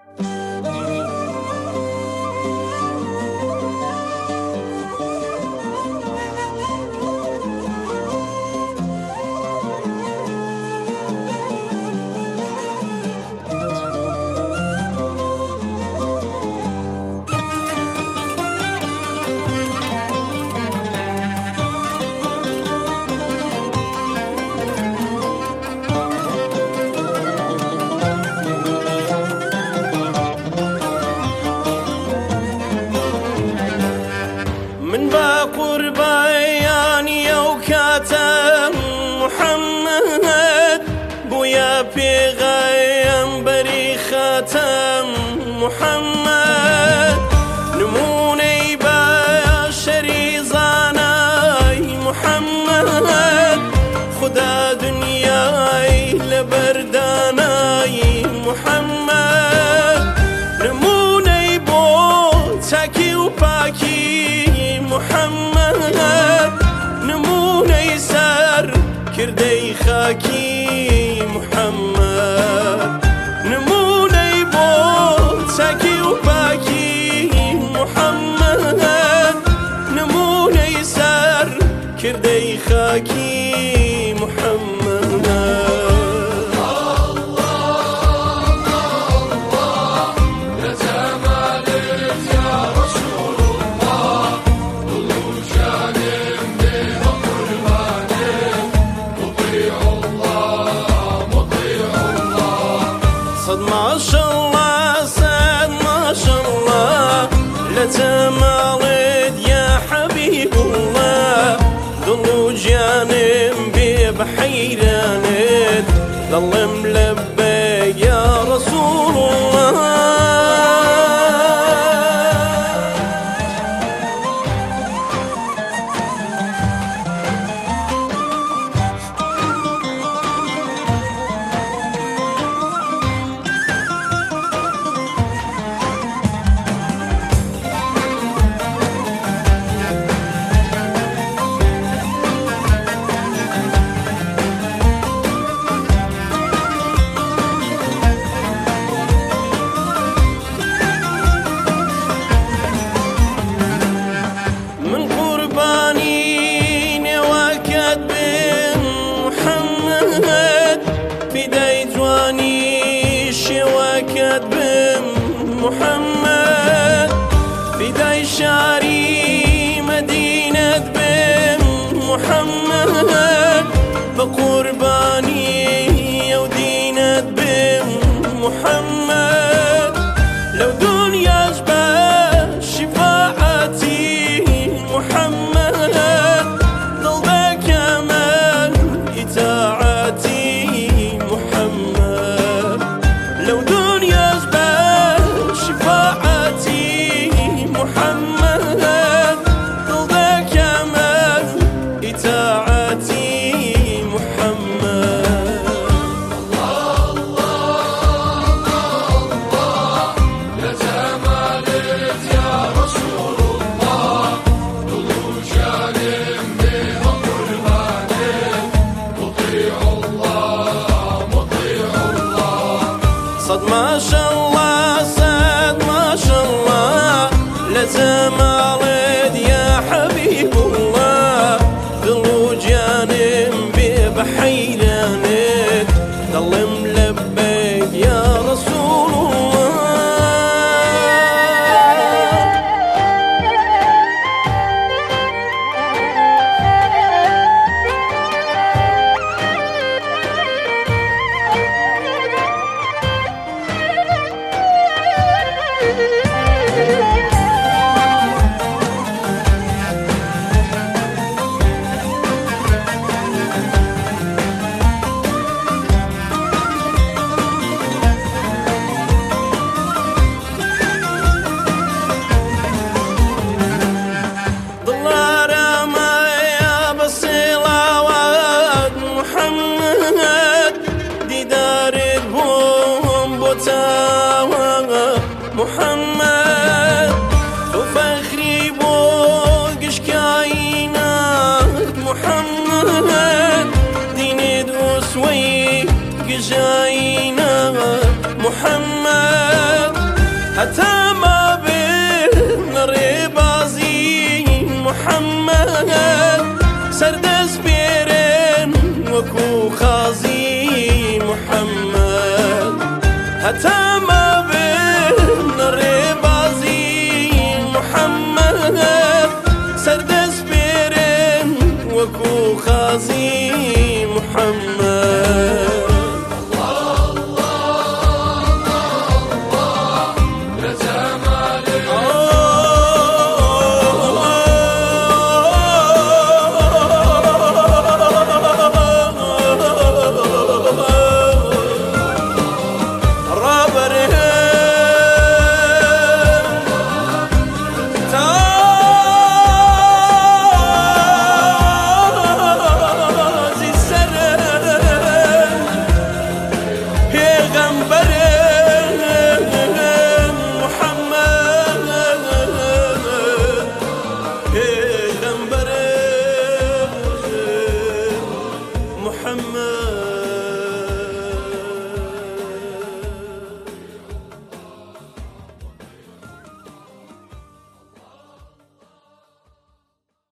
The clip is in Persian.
من بقرباني وكاتم محمد بويا بيغمبري خاتم محمد نموني بشري زاناي محمد خدا دنياي لبرداناي محمد نموني بوتاكي وباكي محمد نموني سر كردي خاكي محمد نموني بوتاكي وباكي محمد نموني سر كردي خاكي محمد ما شاء الله سعد ما شاء الله لتمالد يا حبيب الله ضلوا جانب بحيرانت ضل ملبي يا رسول الله محمد بداي شاري مدينة بن محمد بقرباني ودينة بن محمد لو دنيا جبال شفاعتي محمد ضل بكمال إطاعتي محمد لو دنيا جبال شفاعتي محمد ضل بكمال إطاعتي محمد الله الله الله يا جمالك يا رسول الله ضلوا جانب بقربانك مطيع الله مطيع الله صد ما شاء الله صد ما شاء الله لتمالد يا حبيب الله ضلوا جانب بحيرانك ضل ملبيك يا رسول الله محمد وفخري بوقش كاينات محمد دين دوسوي قجاينات محمد حتى ما بين ربازي محمد سردس بيرن وكو خازي محمد محمد